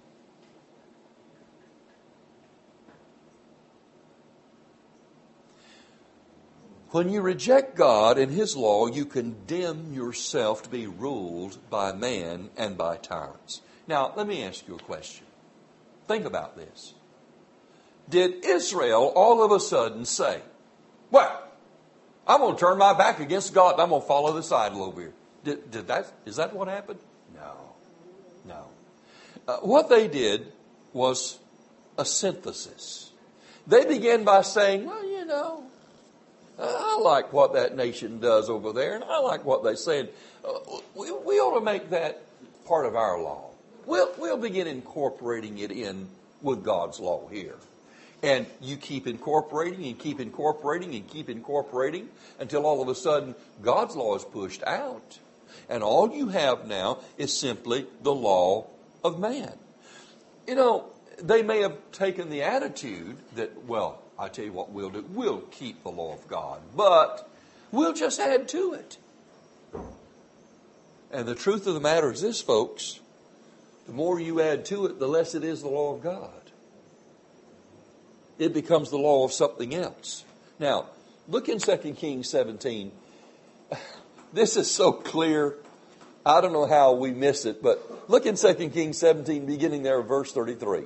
When you reject God and His law, you condemn yourself to be ruled by man and by tyrants. Now, let me ask you a question. Think about this. Did Israel all of a sudden say, well, I'm going to turn my back against God and I'm going to follow this idol over here? Is that what happened? No. What they did was a synthesis. They began by saying, well, you know, I like what that nation does over there, and I like what they say. We ought to make that part of our law. We'll begin incorporating it in with God's law here. And you keep incorporating and keep incorporating and keep incorporating until all of a sudden God's law is pushed out. And all you have now is simply the law of man. You know, they may have taken the attitude that, well, I tell you what we'll do. We'll keep the law of God, but we'll just add to it. And the truth of the matter is this, folks. The more you add to it, the less it is the law of God. It becomes the law of something else. Now, look in 2 Kings 17. This is so clear. I don't know how we miss it, but look in 2 Kings 17, beginning there at verse 33.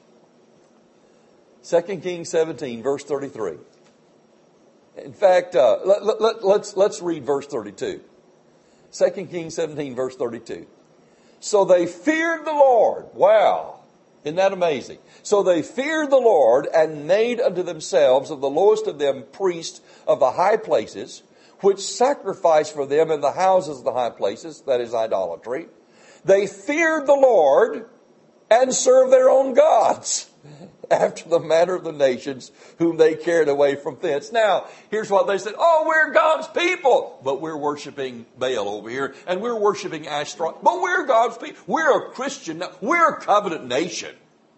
2 Kings 17, verse 33. In fact, let's read verse 32. 2 Kings 17, verse 32. So they feared the Lord. Wow. Isn't that amazing? So they feared the Lord and made unto themselves of the lowest of them priests of the high places, which sacrificed for them in the houses of the high places, that is idolatry. They feared the Lord and served their own gods, after the manner of the nations whom they carried away from thence. Now, here's what they said. Oh, we're God's people. But we're worshiping Baal over here. And we're worshiping Ashtaroth. But we're God's people. We're a Christian. We're a covenant nation.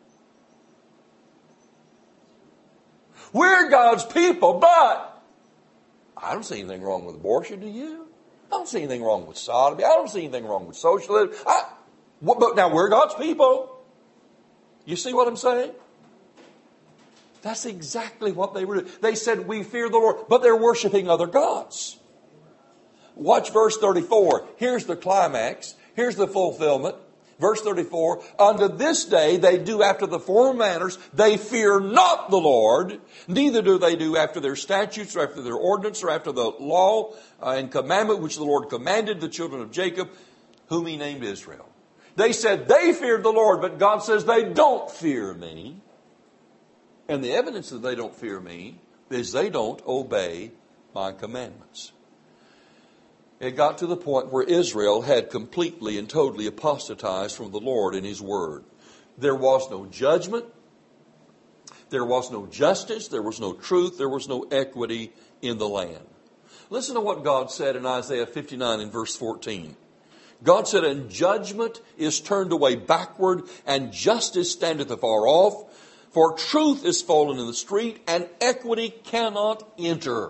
We're God's people, but I don't see anything wrong with abortion, do you? I don't see anything wrong with sodomy. I don't see anything wrong with socialism. But now we're God's people. You see what I'm saying? That's exactly what they were doing. They said, we fear the Lord, but they're worshiping other gods. Watch verse 34. Here's the climax. Here's the fulfillment. Verse 34, unto this day they do after the former manners. They fear not the Lord, neither do they do after their statutes or after their ordinance or after the law and commandment which the Lord commanded the children of Jacob, whom he named Israel. They said they feared the Lord, but God says they don't fear me. And the evidence that they don't fear me is they don't obey my commandments. It got to the point where Israel had completely and totally apostatized from the Lord and His Word. There was no judgment. There was no justice. There was no truth. There was no equity in the land. Listen to what God said in Isaiah 59 and verse 14. God said, and judgment is turned away backward, and justice standeth afar off. For truth is fallen in the street, and equity cannot enter.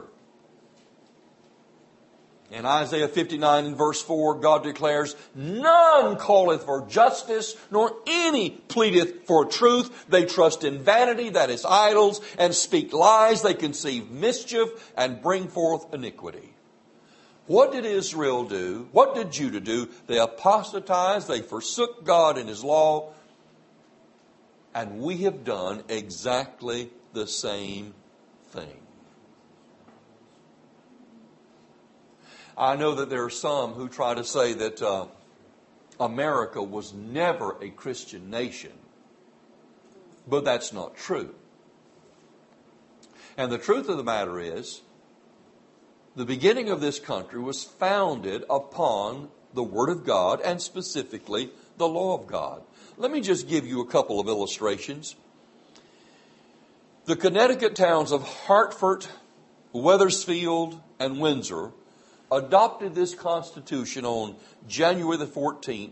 In Isaiah 59 and verse 4, God declares, none calleth for justice, nor any pleadeth for truth. They trust in vanity, that is idols, and speak lies. They conceive mischief and bring forth iniquity. What did Israel do? What did Judah do? They apostatized. They forsook God and His law. And we have done exactly the same thing. I know that there are some who try to say that America was never a Christian nation. But that's not true. And the truth of the matter is, the beginning of this country was founded upon the Word of God and specifically the law of God. Let me just give you a couple of illustrations. The Connecticut towns of Hartford, Wethersfield, and Windsor adopted this Constitution on January the 14th,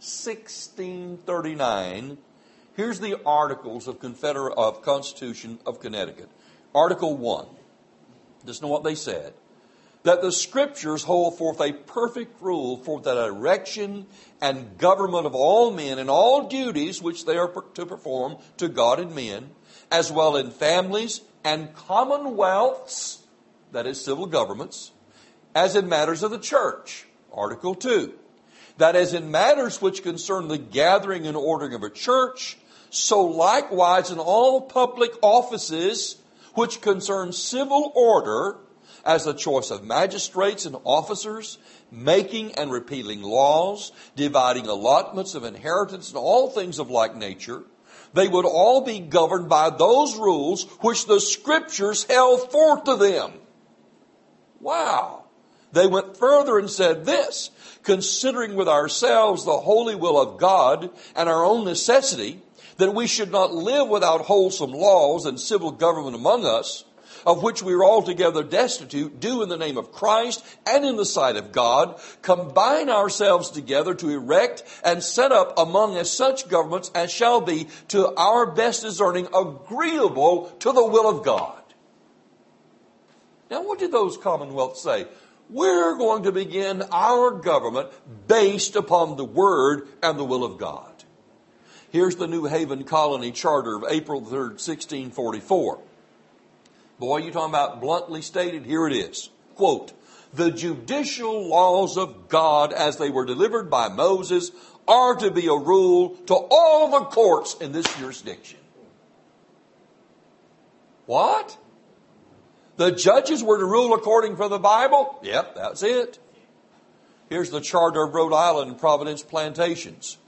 1639. Here's the Articles of Constitution of Connecticut. Article 1. Just know what they said. That the Scriptures hold forth a perfect rule for the direction and government of all men in all duties which they are to perform to God and men, as well in families and commonwealths, that is civil governments, as in matters of the church. Article 2. That as in matters which concern the gathering and ordering of a church, so likewise in all public offices which concern civil order, as the choice of magistrates and officers, making and repealing laws, dividing allotments of inheritance, and all things of like nature, they would all be governed by those rules which the Scriptures held forth to them. Wow. They went further and said this, considering with ourselves the holy will of God and our own necessity, that we should not live without wholesome laws and civil government among us, of which we are altogether destitute, do in the name of Christ and in the sight of God, combine ourselves together to erect and set up among us such governments as shall be to our best discerning agreeable to the will of God. Now, what did those commonwealths say? We're going to begin our government based upon the Word and the will of God. Here's the New Haven Colony Charter of April 3rd, 1644. Boy, you talking about bluntly stated? Here it is. Quote, the judicial laws of God as they were delivered by Moses are to be a rule to all the courts in this jurisdiction. What? The judges were to rule according to the Bible? Yep, that's it. Here's the Charter of Rhode Island and Providence Plantations.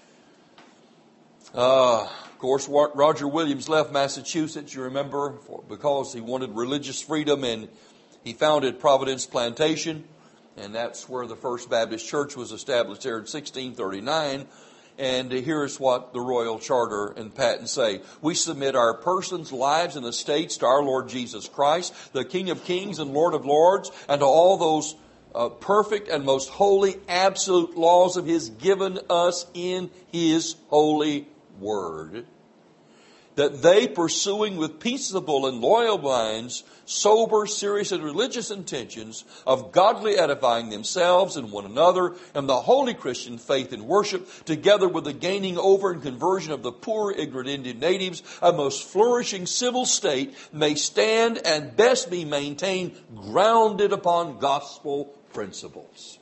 Of course, Roger Williams left Massachusetts, you remember, because he wanted religious freedom, and he founded Providence Plantation, and that's where the First Baptist Church was established there in 1639. And here's what the Royal Charter and Patent say. We submit our persons, lives, and estates to our Lord Jesus Christ, the King of Kings and Lord of Lords, and to all those perfect and most holy, absolute laws of His given us in His holy Word, that they, pursuing with peaceable and loyal minds, sober, serious, and religious intentions of godly edifying themselves and one another, and the holy Christian faith and worship, together with the gaining over and conversion of the poor, ignorant Indian natives, a most flourishing civil state may stand and best be maintained, grounded upon gospel principles.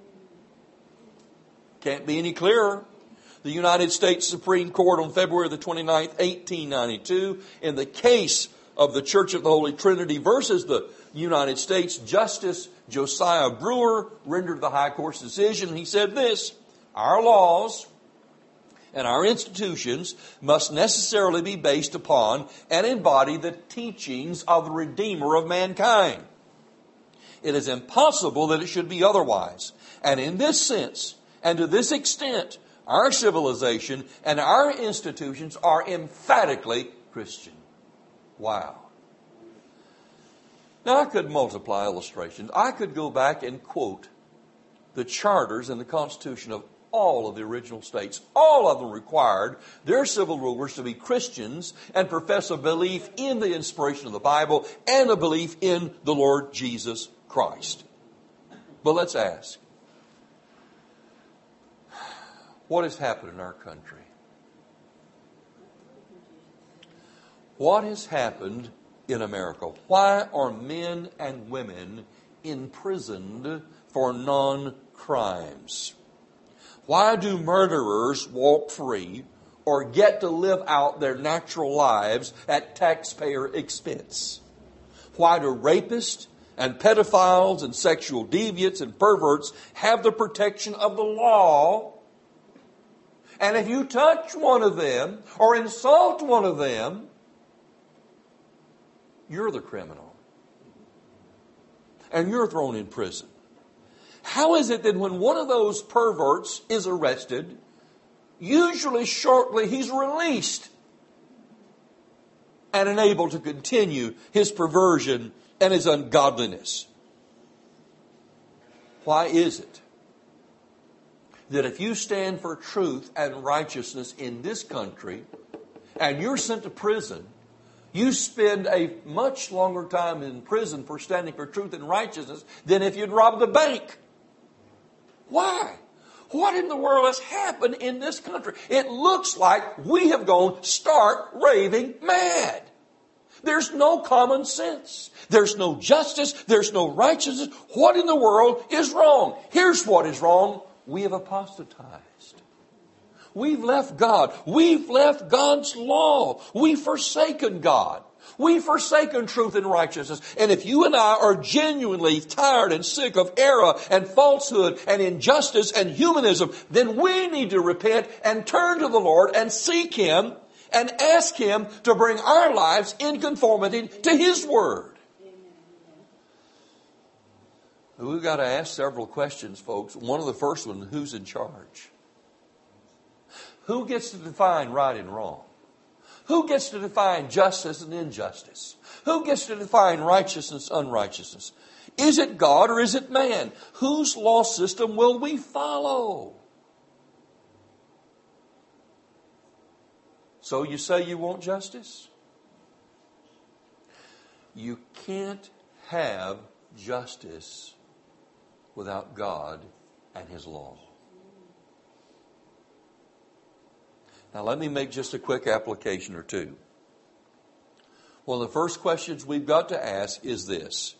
Can't be any clearer. The United States Supreme Court on February the 29th, 1892, in the case of the Church of the Holy Trinity versus the United States, Justice Josiah Brewer rendered the High Court's decision. He said this, our laws and our institutions must necessarily be based upon and embody the teachings of the Redeemer of mankind. It is impossible that it should be otherwise. And in this sense, and to this extent, our civilization and our institutions are emphatically Christian. Wow. Now, I could multiply illustrations. I could go back and quote the charters and the Constitution of all of the original states. All of them required their civil rulers to be Christians and profess a belief in the inspiration of the Bible and a belief in the Lord Jesus Christ. But let's ask, what has happened in our country? What has happened in America? Why are men and women imprisoned for non-crimes? Why do murderers walk free or get to live out their natural lives at taxpayer expense? Why do rapists and pedophiles and sexual deviants and perverts have the protection of the law? And if you touch one of them or insult one of them, you're the criminal. And you're thrown in prison. How is it that when one of those perverts is arrested, usually shortly he's released and enabled to continue his perversion and his ungodliness? Why is it that if you stand for truth and righteousness in this country and you're sent to prison, you spend a much longer time in prison for standing for truth and righteousness than if you'd robbed the bank? Why? What in the world has happened in this country? It looks like we have gone stark raving mad. There's no common sense. There's no justice. There's no righteousness. What in the world is wrong? Here's what is wrong. We have apostatized. We've left God. We've left God's law. We've forsaken God. We've forsaken truth and righteousness. And if you and I are genuinely tired and sick of error and falsehood and injustice and humanism, then we need to repent and turn to the Lord and seek Him and ask Him to bring our lives in conformity to His Word. We've got to ask several questions, folks. One of the first ones, who's in charge? Who gets to define right and wrong? Who gets to define justice and injustice? Who gets to define righteousness and unrighteousness? Is it God or is it man? Whose law system will we follow? So you say you want justice? You can't have justice without God and His law. Now let me make just a quick application or two. One of the first questions we've got to ask is this: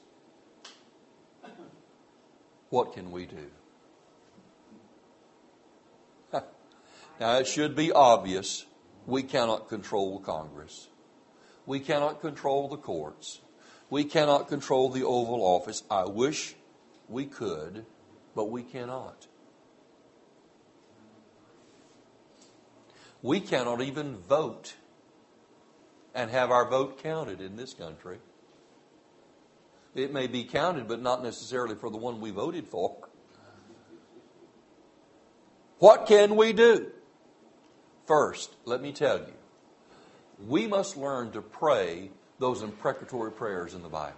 what can we do? Now it should be obvious we cannot control Congress. We cannot control the courts. We cannot control the Oval Office. I wish we could, but we cannot. We cannot even vote and have our vote counted in this country. It may be counted, but not necessarily for the one we voted for. What can we do? First, let me tell you, we must learn to pray those imprecatory prayers in the Bible.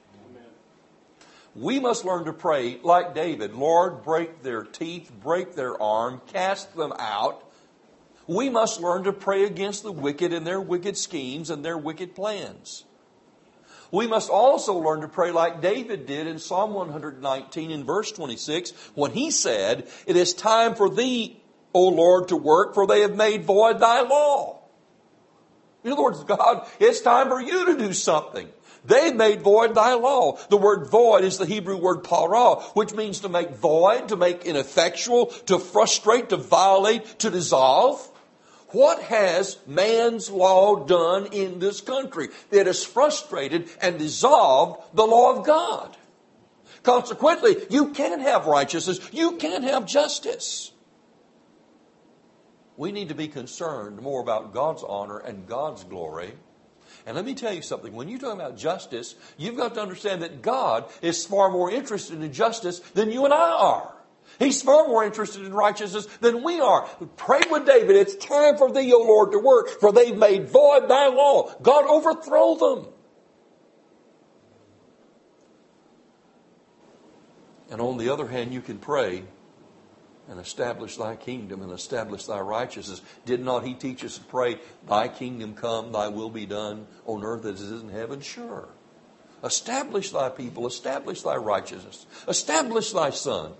We must learn to pray like David, Lord, break their teeth, break their arm, cast them out. We must learn to pray against the wicked and their wicked schemes and their wicked plans. We must also learn to pray like David did in Psalm 119 in verse 26 when he said, it is time for thee, O Lord, to work, for they have made void thy law. In other words, God, it's time for you to do something. They've made void thy law. The word void is the Hebrew word para, which means to make void, to make ineffectual, to frustrate, to violate, to dissolve. What has man's law done in this country? It has frustrated and dissolved the law of God. Consequently, you can't have righteousness. You can't have justice. We need to be concerned more about God's honor and God's glory. And let me tell you something. When you talk about justice, you've got to understand that God is far more interested in justice than you and I are. He's far more interested in righteousness than we are. Pray with David, it's time for thee, O Lord, to work, for they've made void thy law. God, overthrow them. And on the other hand, you can pray and establish thy kingdom and establish thy righteousness. Did not He teach us to pray, thy kingdom come, thy will be done on earth as it is in heaven? Sure. Establish thy people, establish thy righteousness, establish thy Son.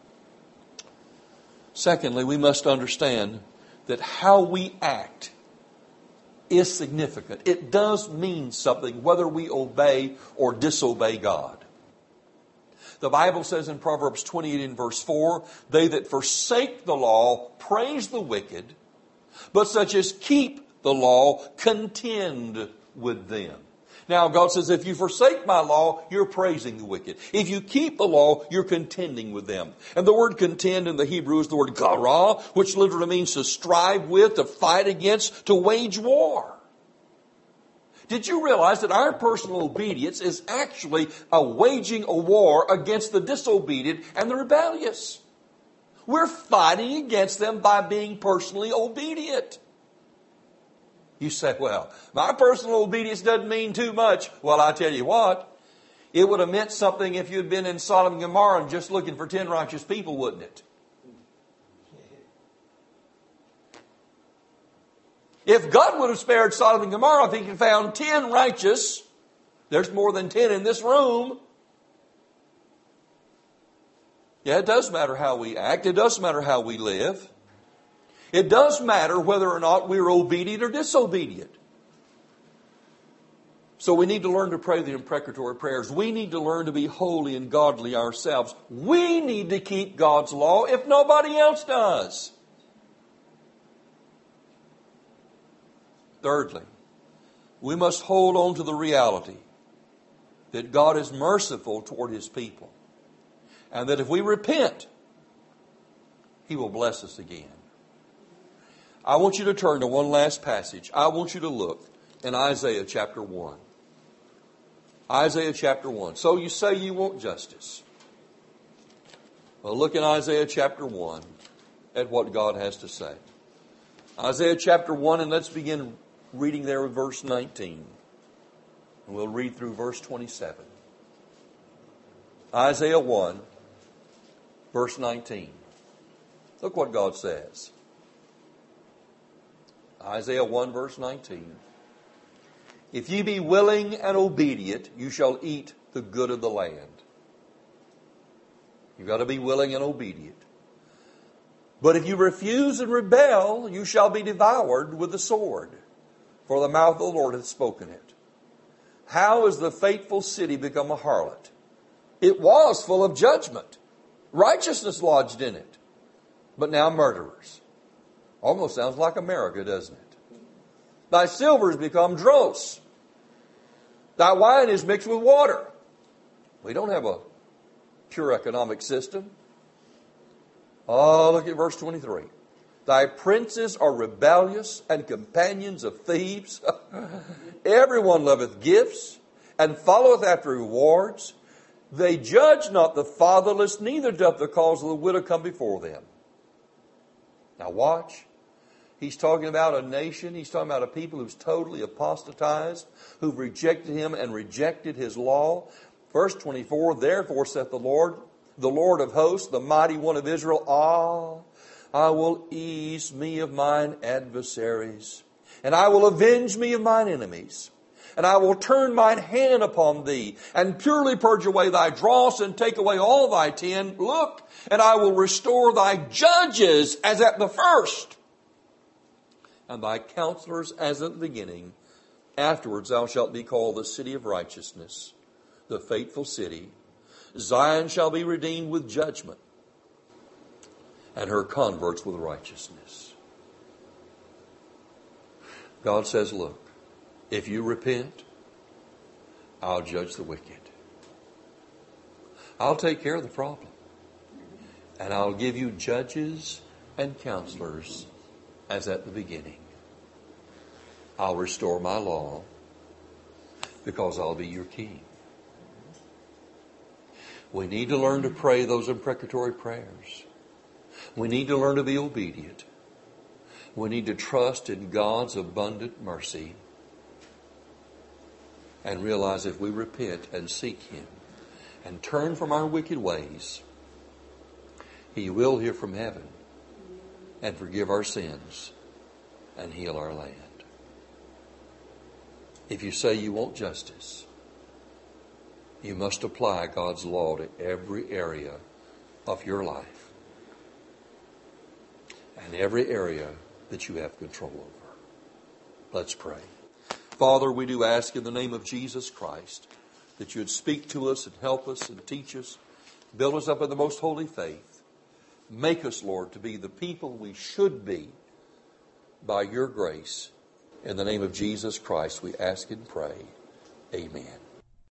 Secondly, we must understand that how we act is significant. It does mean something whether we obey or disobey God. The Bible says in Proverbs 28 and verse 4, they that forsake the law praise the wicked, but such as keep the law contend with them. Now, God says, if you forsake my law, you're praising the wicked. If you keep the law, you're contending with them. And the word contend in the Hebrew is the word gara, which literally means to strive with, to fight against, to wage war. Did you realize that our personal obedience is actually waging a war against the disobedient and the rebellious? We're fighting against them by being personally obedient. You say, well, my personal obedience doesn't mean too much. Well, I tell you what, it would have meant something if you'd been in Sodom and Gomorrah and just looking for 10 righteous people, wouldn't it? If God would have spared Sodom and Gomorrah, if He had found 10 righteous, there's more than 10 in this room. Yeah, it does matter how we act. It does matter how we live. It does matter whether or not we're obedient or disobedient. So we need to learn to pray the imprecatory prayers. We need to learn to be holy and godly ourselves. We need to keep God's law if nobody else does. Thirdly, we must hold on to the reality that God is merciful toward His people. And that if we repent, He will bless us again. I want you to turn to one last passage. I want you to look in Isaiah chapter 1. Isaiah chapter 1. So you say you want justice. Well, look in Isaiah chapter 1 at what God has to say. Isaiah chapter 1, and let's begin reading there with verse 19. And we'll read through verse 27. Isaiah 1, verse 19. Look what God says. Isaiah 1, verse 19. If ye be willing and obedient, you shall eat the good of the land. You've got to be willing and obedient. But if you refuse and rebel, you shall be devoured with the sword, for the mouth of the Lord hath spoken it. How is the faithful city become a harlot? It was full of judgment, righteousness lodged in it, but now murderers. Almost sounds like America, doesn't it? Thy silver has become dross. Thy wine is mixed with water. We don't have a pure economic system. Oh, look at verse 23. Thy princes are rebellious and companions of thieves. Everyone loveth gifts and followeth after rewards. They judge not the fatherless, neither doth the cause of the widow come before them. Now watch. He's talking about a nation. He's talking about a people who's totally apostatized, who've rejected him and rejected his law. Verse 24, therefore saith the Lord of hosts, the mighty one of Israel, I will ease me of mine adversaries, and I will avenge me of mine enemies. And I will turn mine hand upon thee, and purely purge away thy dross, and take away all thy tin. Look, and I will restore thy judges as at the first, and thy counselors as at the beginning. Afterwards thou shalt be called the city of righteousness, the faithful city. Zion shall be redeemed with judgment, and her converts with righteousness. God says, look, if you repent, I'll judge the wicked. I'll take care of the problem. And I'll give you judges and counselors as at the beginning. I'll restore my law because I'll be your king. We need to learn to pray those imprecatory prayers. We need to learn to be obedient. We need to trust in God's abundant mercy and realize if we repent and seek Him and turn from our wicked ways, He will hear from heaven and forgive our sins and heal our land. If you say you want justice, you must apply God's law to every area of your life and every area that you have control over. Let's pray. Father, we do ask in the name of Jesus Christ that you would speak to us and help us and teach us, build us up in the most holy faith. Make us, Lord, to be the people we should be by your grace. In the name of Jesus Christ, we ask and pray. Amen.